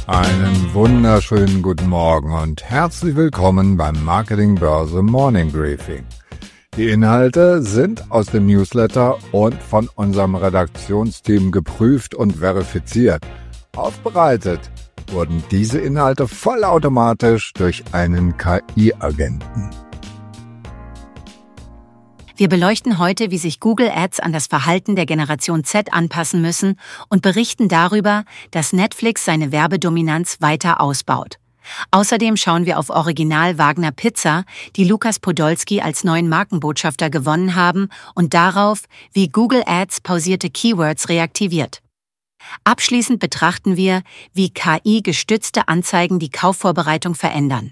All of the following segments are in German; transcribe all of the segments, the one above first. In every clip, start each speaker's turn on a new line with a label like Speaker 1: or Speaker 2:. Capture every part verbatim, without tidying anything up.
Speaker 1: Einen wunderschönen guten Morgen und herzlich willkommen beim Marketing Börse Morning Briefing. Die Inhalte sind aus dem Newsletter und von unserem Redaktionsteam geprüft und verifiziert. Aufbereitet wurden diese Inhalte vollautomatisch durch einen K I-Agenten.
Speaker 2: Wir beleuchten heute, wie sich Google Ads an das Verhalten der Generation Z anpassen müssen und berichten darüber, dass Netflix seine Werbedominanz weiter ausbaut. Außerdem schauen wir auf Original Wagner Pizza, die Lukas Podolski als neuen Markenbotschafter gewonnen haben, und darauf, wie Google Ads pausierte Keywords reaktiviert. Abschließend betrachten wir, wie K I-gestützte Anzeigen die Kaufvorbereitung verändern.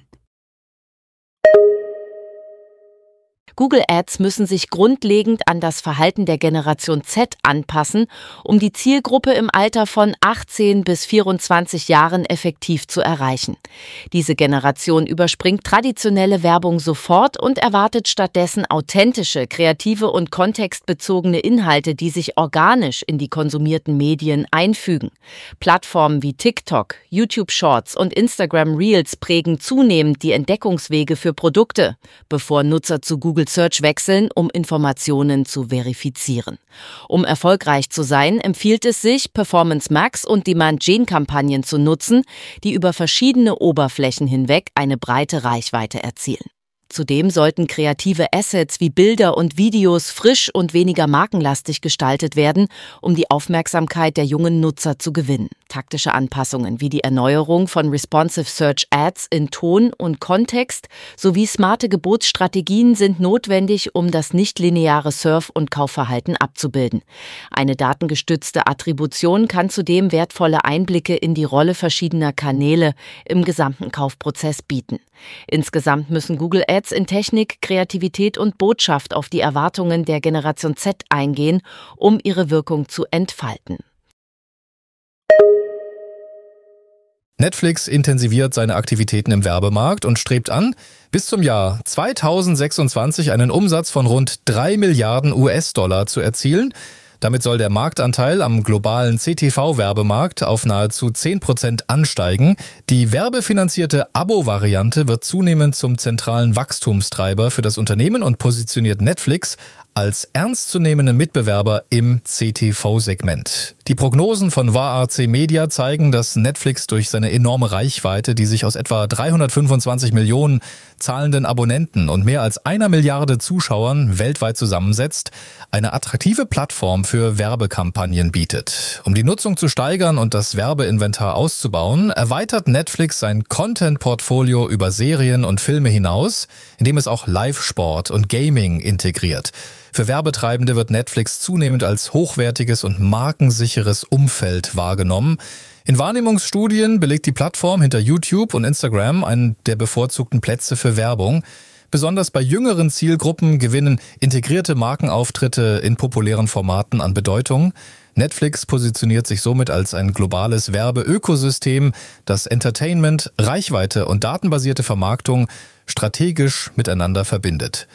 Speaker 3: Google Ads müssen sich grundlegend an das Verhalten der Generation Z anpassen, um die Zielgruppe im Alter von achtzehn bis vierundzwanzig Jahren effektiv zu erreichen. Diese Generation überspringt traditionelle Werbung sofort und erwartet stattdessen authentische, kreative und kontextbezogene Inhalte, die sich organisch in die konsumierten Medien einfügen. Plattformen wie TikTok, YouTube Shorts und Instagram Reels prägen zunehmend die Entdeckungswege für Produkte, bevor Nutzer zu Google Search wechseln, um Informationen zu verifizieren. Um erfolgreich zu sein, empfiehlt es sich, Performance Max und Demand Gen Kampagnen zu nutzen, die über verschiedene Oberflächen hinweg eine breite Reichweite erzielen. Zudem sollten kreative Assets wie Bilder und Videos frisch und weniger markenlastig gestaltet werden, um die Aufmerksamkeit der jungen Nutzer zu gewinnen. Taktische Anpassungen wie die Erneuerung von Responsive Search Ads in Ton und Kontext sowie smarte Gebotsstrategien sind notwendig, um das nichtlineare Surf- und Kaufverhalten abzubilden. Eine datengestützte Attribution kann zudem wertvolle Einblicke in die Rolle verschiedener Kanäle im gesamten Kaufprozess bieten. Insgesamt müssen Google Ads in Technik, Kreativität und Botschaft auf die Erwartungen der Generation Z eingehen, um ihre Wirkung zu entfalten.
Speaker 4: Netflix intensiviert seine Aktivitäten im Werbemarkt und strebt an, bis zum Jahr zweitausendsechsundzwanzig einen Umsatz von rund drei Milliarden U S-Dollar zu erzielen. Damit soll der Marktanteil am globalen C T V-Werbemarkt auf nahezu zehn Prozent ansteigen. Die werbefinanzierte Abo-Variante wird zunehmend zum zentralen Wachstumstreiber für das Unternehmen und positioniert Netflix als ernstzunehmenden Mitbewerber im C T V-Segment. Die Prognosen von W A R C Media zeigen, dass Netflix durch seine enorme Reichweite, die sich aus etwa dreihundertfünfundzwanzig Millionen zahlenden Abonnenten und mehr als einer Milliarde Zuschauern weltweit zusammensetzt, eine attraktive Plattform für Werbekampagnen bietet. Um die Nutzung zu steigern und das Werbeinventar auszubauen, erweitert Netflix sein Content-Portfolio über Serien und Filme hinaus, indem es auch Live-Sport und Gaming integriert. Für Werbetreibende wird Netflix zunehmend als hochwertiges und markensicheres Umfeld wahrgenommen. In Wahrnehmungsstudien belegt die Plattform hinter YouTube und Instagram einen der bevorzugten Plätze für Werbung. Besonders bei jüngeren Zielgruppen gewinnen integrierte Markenauftritte in populären Formaten an Bedeutung. Netflix positioniert sich somit als ein globales Werbeökosystem, das Entertainment, Reichweite und datenbasierte Vermarktung strategisch miteinander verbindet.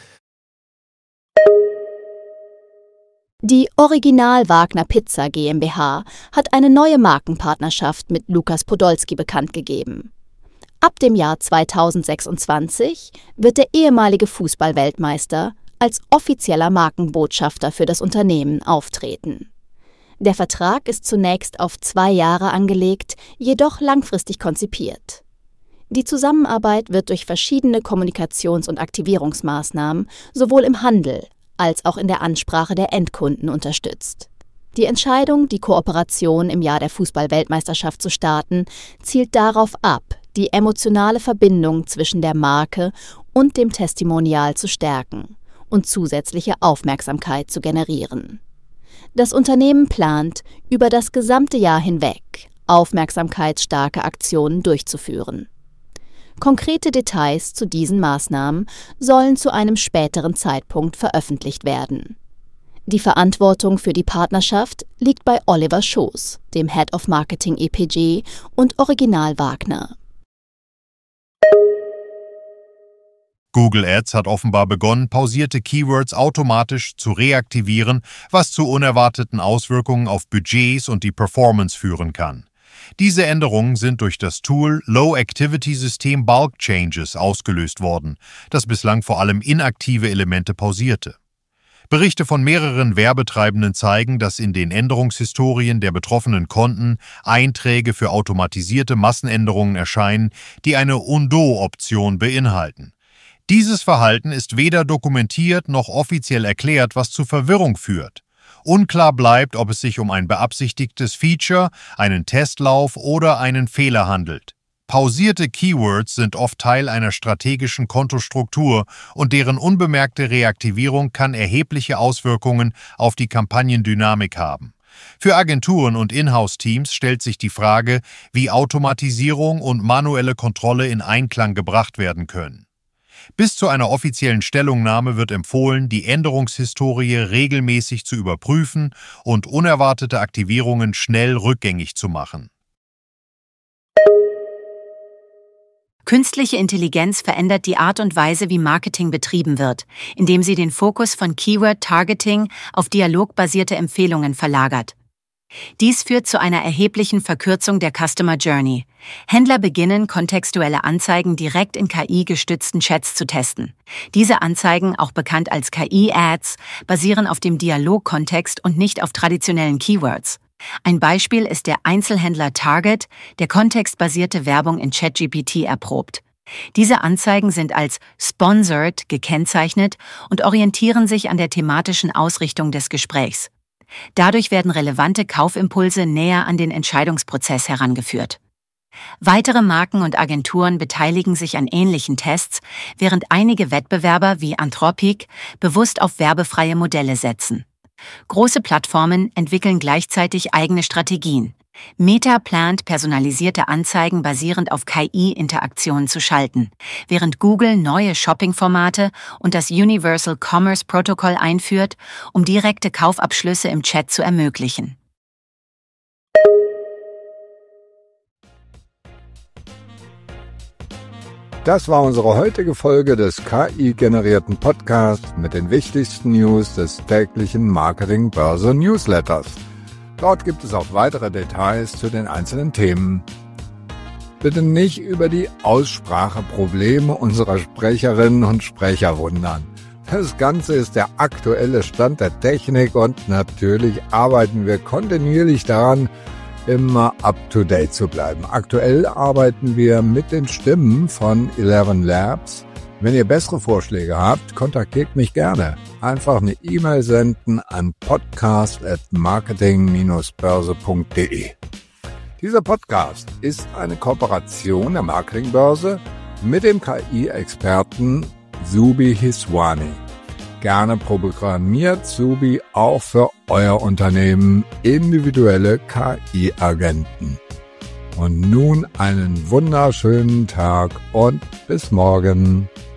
Speaker 5: Die Original Wagner Pizza GmbH hat eine neue Markenpartnerschaft mit Lukas Podolski bekannt gegeben. Ab dem Jahr zweitausendsechsundzwanzig wird der ehemalige Fußball-Weltmeister als offizieller Markenbotschafter für das Unternehmen auftreten. Der Vertrag ist zunächst auf zwei Jahre angelegt, jedoch langfristig konzipiert. Die Zusammenarbeit wird durch verschiedene Kommunikations- und Aktivierungsmaßnahmen sowohl im Handel als auch in der Ansprache der Endkunden unterstützt. Die Entscheidung, die Kooperation im Jahr der Fußball-Weltmeisterschaft zu starten, zielt darauf ab, die emotionale Verbindung zwischen der Marke und dem Testimonial zu stärken und zusätzliche Aufmerksamkeit zu generieren. Das Unternehmen plant, über das gesamte Jahr hinweg aufmerksamkeitsstarke Aktionen durchzuführen. Konkrete Details zu diesen Maßnahmen sollen zu einem späteren Zeitpunkt veröffentlicht werden. Die Verantwortung für die Partnerschaft liegt bei Oliver Schoß, dem Head of Marketing E P G und Original Wagner.
Speaker 6: Google Ads hat offenbar begonnen, pausierte Keywords automatisch zu reaktivieren, was zu unerwarteten Auswirkungen auf Budgets und die Performance führen kann. Diese Änderungen sind durch das Tool Low-Activity-System Bulk Changes ausgelöst worden, das bislang vor allem inaktive Elemente pausierte. Berichte von mehreren Werbetreibenden zeigen, dass in den Änderungshistorien der betroffenen Konten Einträge für automatisierte Massenänderungen erscheinen, die eine Undo-Option beinhalten. Dieses Verhalten ist weder dokumentiert noch offiziell erklärt, was zu Verwirrung führt. Unklar bleibt, ob es sich um ein beabsichtigtes Feature, einen Testlauf oder einen Fehler handelt. Pausierte Keywords sind oft Teil einer strategischen Kontostruktur und deren unbemerkte Reaktivierung kann erhebliche Auswirkungen auf die Kampagnendynamik haben. Für Agenturen und Inhouse-Teams stellt sich die Frage, wie Automatisierung und manuelle Kontrolle in Einklang gebracht werden können. Bis zu einer offiziellen Stellungnahme wird empfohlen, die Änderungshistorie regelmäßig zu überprüfen und unerwartete Aktivierungen schnell rückgängig zu machen.
Speaker 2: Künstliche Intelligenz verändert die Art und Weise, wie Marketing betrieben wird, indem sie den Fokus von Keyword-Targeting auf dialogbasierte Empfehlungen verlagert. Dies führt zu einer erheblichen Verkürzung der Customer Journey. Händler beginnen, kontextuelle Anzeigen direkt in K I-gestützten Chats zu testen. Diese Anzeigen, auch bekannt als K I-Ads, basieren auf dem Dialogkontext und nicht auf traditionellen Keywords. Ein Beispiel ist der Einzelhändler Target, der kontextbasierte Werbung in ChatGPT erprobt. Diese Anzeigen sind als sponsored gekennzeichnet und orientieren sich an der thematischen Ausrichtung des Gesprächs. Dadurch werden relevante Kaufimpulse näher an den Entscheidungsprozess herangeführt. Weitere Marken und Agenturen beteiligen sich an ähnlichen Tests, während einige Wettbewerber wie Anthropic bewusst auf werbefreie Modelle setzen. Große Plattformen entwickeln gleichzeitig eigene Strategien. Meta plant, personalisierte Anzeigen basierend auf K I-Interaktionen zu schalten, während Google neue Shopping-Formate und das Universal Commerce Protocol einführt, um direkte Kaufabschlüsse im Chat zu ermöglichen.
Speaker 1: Das war unsere heutige Folge des K I-generierten Podcasts mit den wichtigsten News des täglichen Marketing-Börse-Newsletters. Dort gibt es auch weitere Details zu den einzelnen Themen. Bitte nicht über die Ausspracheprobleme unserer Sprecherinnen und Sprecher wundern. Das Ganze ist der aktuelle Stand der Technik und natürlich arbeiten wir kontinuierlich daran, immer up-to-date zu bleiben. Aktuell arbeiten wir mit den Stimmen von Eleven Labs. Wenn ihr bessere Vorschläge habt, kontaktiert mich gerne. Einfach eine E-Mail senden an podcast at marketing dash börse punkt de. Dieser Podcast ist eine Kooperation der Marketingbörse mit dem K I-Experten Zubi Hiswani. Gerne programmiert Zubi auch für euer Unternehmen individuelle K I-Agenten. Und nun einen wunderschönen Tag und bis morgen.